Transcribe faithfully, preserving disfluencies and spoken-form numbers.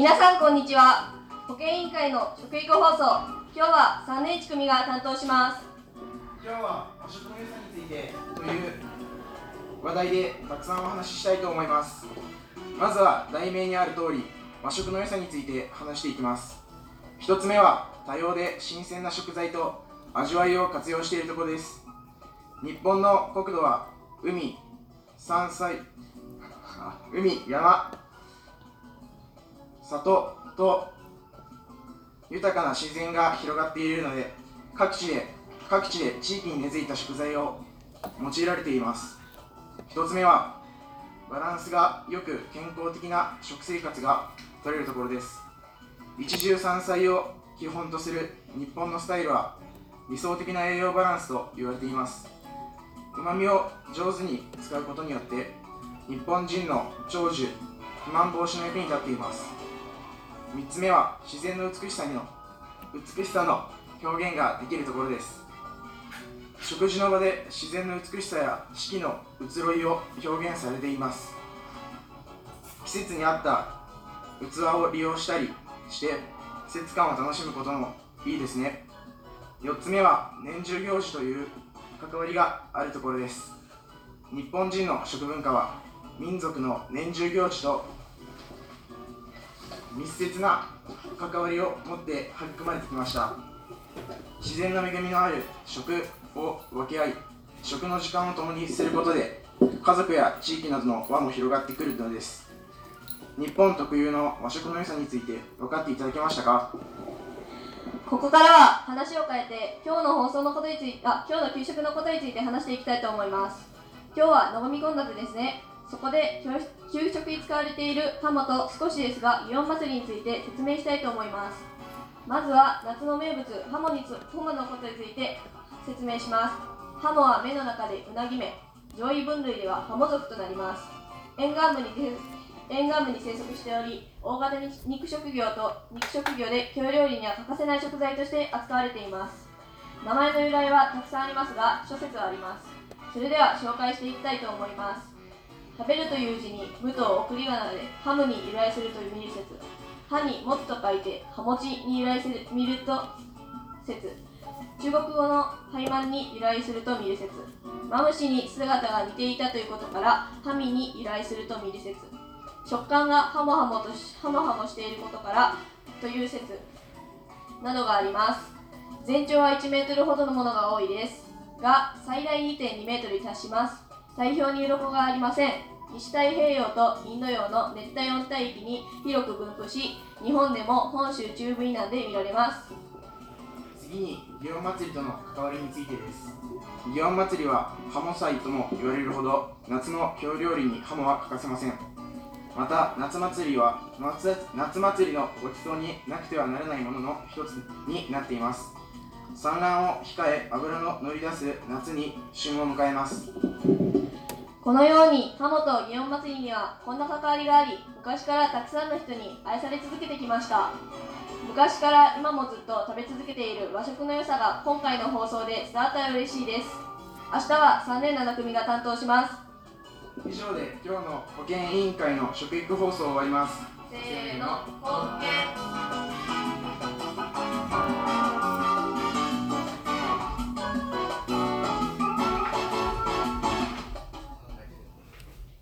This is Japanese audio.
皆さんこんにちは。保健委員会の食育放送、今日はさんねんいち組が担当します。 今日は和食の良さについてという話題でたくさんお話ししたいと思います。まずは題名にある通り、和食の良さについて話していきます。一つ目は多様で新鮮な食材と味わいを活用しているところです。日本の国土は海、山菜、海、山、里と豊かな自然が広がっているので、各地で各地で地域に根付いた食材を用いられています。一つ目はバランスがよく健康的な食生活が取れるところです。一汁三菜を基本とする日本のスタイルは理想的な栄養バランスと言われています。うまみを上手に使うことによって日本人の長寿、肥満防止の役に立っています。みっつめは自然の美しさの美しさの表現ができるところです。食事の場で自然の美しさや四季の移ろいを表現されています。季節に合った器を利用したりして季節感を楽しむこともいいですね。よっつめは年中行事という関わりがあるところです。日本人の食文化は民族の年中行事と密接な関わりを持って育まれてきました。自然の恵みのある食を分け合い、食の時間を共にすることで家族や地域などの輪も広がってくるのです。日本特有の和食の良さについて分かっていただけましたか？ ここからは話を変えて今日の放送のことについてあ今日の給食のことについて話していきたいと思います。今日はのぼみ献立ですね。そこで給食に使われているハモと少しですが祇園祭について説明したいと思います。まずは夏の名物ハモにつハモのことについて説明します。ハモは目の中でうなぎ目、上位分類ではハモ属となります。沿岸部に沿岸部に生息しており、大型肉食業と肉食業で京料理には欠かせない食材として扱われています。名前の由来はたくさんありますが諸説あります。それでは紹介していきたいと思います。食べるという字に無と送り仮名でハムに由来するという見る説、歯に持つと書いてハモチに由来する見ると説、中国語の廃満に由来すると見る説、マムシに姿が似ていたということからハミに由来すると見る説、食感がハモハモとしハモハモしていることからという説などがあります。全長はいちメートルほどのものが多いですが、最大 にてんにメートルに達します。体表に鱗がありません。西太平洋とインド洋の熱帯温帯域に広く分布し、日本でも本州中部以南で見られます。 次に祇園祭との関わりについてです。祇園祭はハモ祭とも言われるほど夏の京料理にハモは欠かせません。また夏祭りは 夏, 夏祭りのごちそうになくてはならないものの一つになっています。産卵を控え脂の乗り出す夏に旬を迎えます。 このようにハモと祇園祭にはこんな関わりがあり、昔からたくさんの人に愛され続けてきました。昔から今もずっと食べ続けている和食の良さが今回の放送で伝わったら嬉しいです。明日はさんねんなな組が担当します。 以上で今日の保健委員会の食育放送を終わります。 せーの、保健